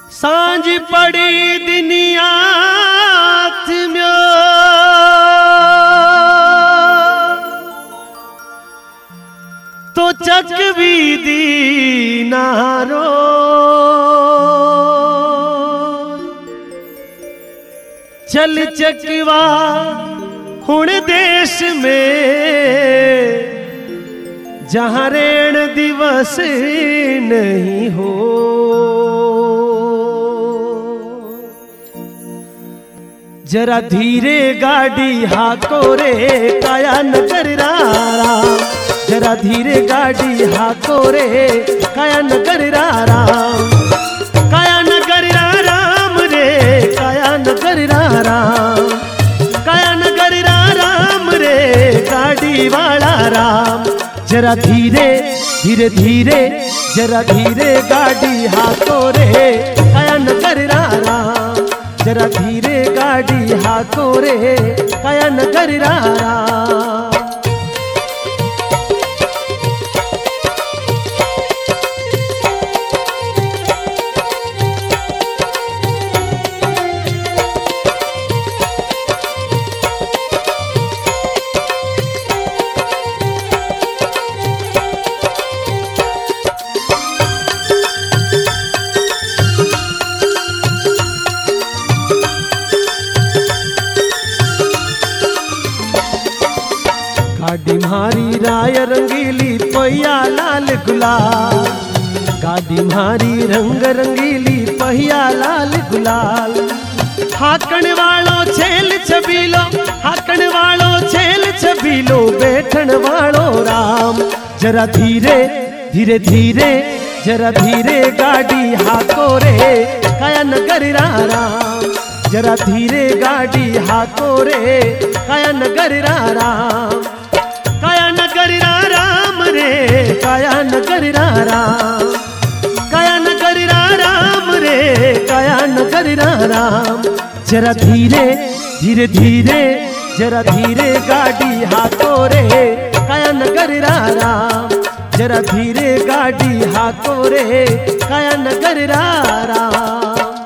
सांझ पड़ी दिनिया म्यो तो चक भी दीनारो चल चकवा हुण देश में जहां रेण दिवस नहीं हो। जरा धीरे गाड़ी हाको रे काया नगर राम, जरा धीरे गाड़ी हाको रे काया नगर राम, काया नगर राम रे काया नगर राम, काया नगर राम रे गाड़ी वाला राम। जरा धीरे धीरे धीरे जरा धीरे गाड़ी हाको रे काया नगर राम, जरा धीरे गाड़ी हाको रे काया नगर राम। गाड़ी मारी राय रंगीली पहिया लाल गुलाल, गाड़ी मारी रंग रंगीली पहिया लाल गुलाल। हाकण वालो छेल छबीलो, हाकण वालो छेल छबीलो, बैठन वालो राम। जरा धीरे धीरे धीरे जरा धीरे गाड़ी हाको रे काया नगर राम, जरा धीरे गाड़ी हाको रे काया नगर राम, काया नगर राम रे काया नगर राम, काया नगर राम रे काया नगर राम। जरा धीरे धीरे धीरे जरा धीरे गाड़ी हाको रे काया नगर राम, जरा धीरे गाड़ी हाको रे काया नगर राम।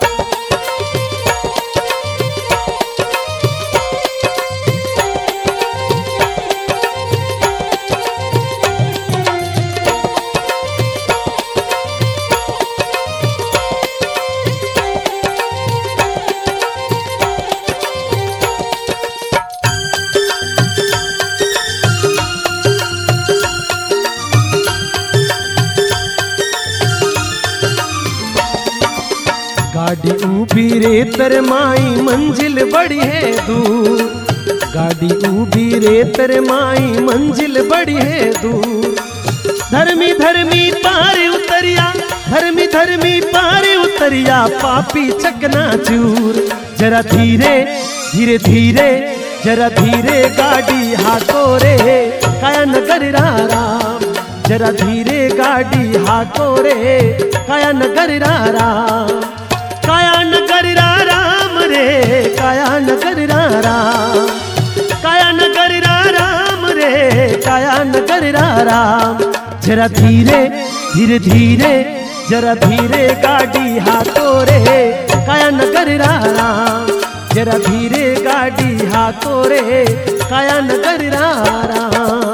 गाड़ी ऊभी रे तर माई मंजिल बड़ी है दूर, गाड़ी ऊभी रे तर माई मंजिल बड़ी है दूर। धर्मी धर्मी पार उतरिया, धर्मी धर्मी पार उतरिया, पापी चकना चूर। जरा धीरे धीरे धीरे जरा धीरे गाड़ी हाको रे काया नगर राम, जरा धीरे गाड़ी हाको रे काया नगर राम, काया नगर राम रे काया नगर राम, काया नगर राम रे काया नगर राम। जरा धीरे धीरे धीरे जरा धीरे गाड़ी हाको रे काया नगर राम, जरा धीरे गाड़ी हाको रे काया नगर राम।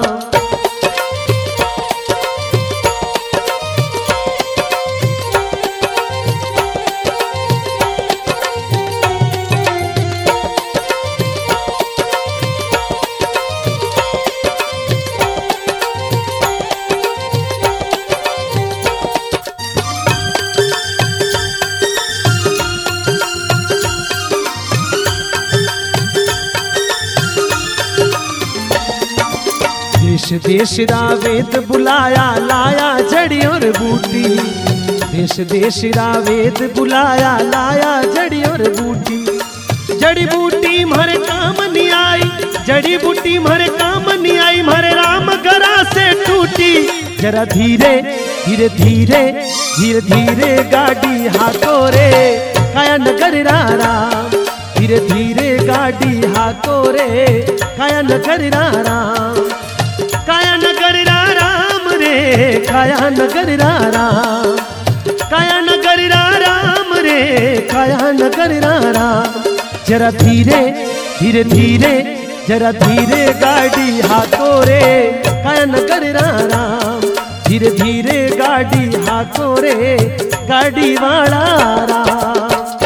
देश देश रा वेद बुलाया लाया जड़ी और बूटी, देश देश रा वेद बुलाया लाया जड़ी और बूटी। जड़ी बूटी म्हारे काम नहीं आई, जड़ी बूटी म्हारे काम नहीं आई, म्हारे राम गरा से टूटी। जरा धीरे धीरे धीरे धीरे धीरे गाड़ी हाको रे काया नगर राम, धीरे धीरे गाड़ी हाको रे काया नगर राम, काया नगर राम रे काया नगर राम, काया नगर राम रे रे काया नगर राम। जरा धीरे धीरे धीरे जरा धीरे गाड़ी हाको रे काया नगर राम। धीरे धीरे गाड़ी हाको रे गाड़ी वाला राम।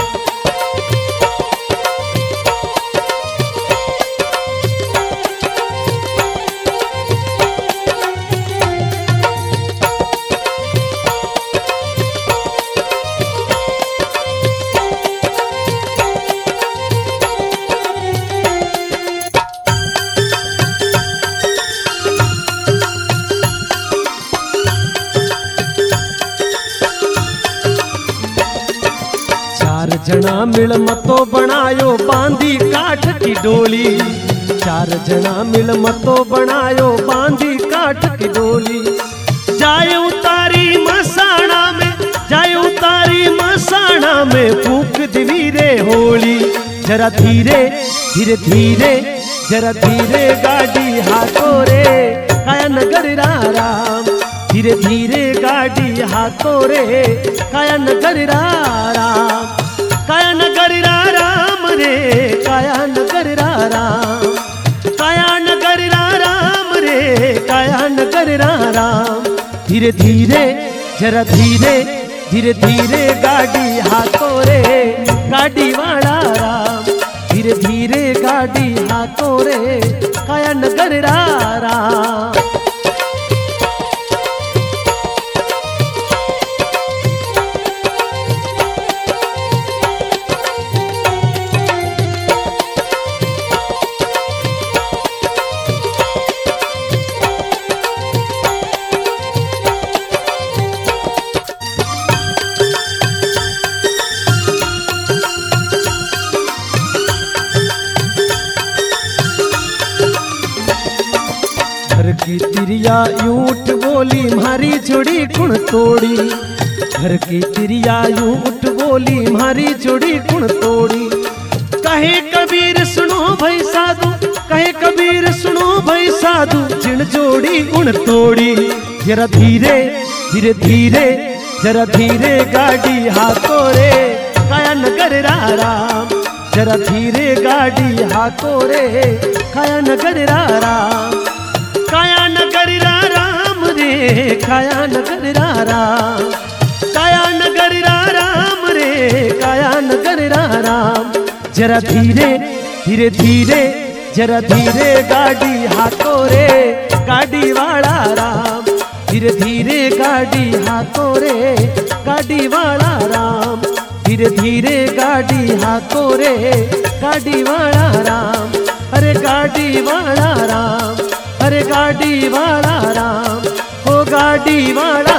चार जना मिल मतो बनायो बांधी काठ की डोली। चार जना मिल मतो बनायो बांधी काठ की डोली। जाए उतारी मसाणा में जाए उतारी मसाणा में फूक दिवी रे होली। जरा धीरे धीरे धीरे जरा धीरे गाड़ी हाको रे काया नगर राम। धीरे धीरे गाड़ी हाको रे काया नगर राम। काया नगर राम रे काया नगर राम। काया नगर राम रे काया नगर राम। धीरे धीरे जरा धीरे धीरे धीरे गाड़ी हाको रे गाड़ी वाला राम। धीरे धीरे गाड़ी हाको रे काया नगर राम। घर की तिरिया यूट बोली मारी जोड़ी कुण तोड़ी। घर की तिरिया यूट बोली मारी जोड़ी कुण तोड़ी। कहे कबीर सुनो भाई साधु कहे कबीर सुनो भाई साधु जिन जोड़ी उण तोड़ी। जरा धीरे धीरे धीरे जरा धीरे गाड़ी हाको रे काया नगर राम। जरा धीरे गाड़ी हाको रे काया नगर राम। काया नगर राम रे काया नगर राम। काया नगर राम रे काया नगर राम। जरा धीरे धीरे धीरे जरा धीरे गाड़ी हाको रे गाड़ी वाला राम। धीरे धीरे गाड़ी हाको रे गाड़ी वाला राम। धीरे धीरे गाड़ी हाको रे गाड़ी वाला राम। अरे गाड़ी वाला राम अरे गाड़ी वाला राम ओ गाड़ी वाला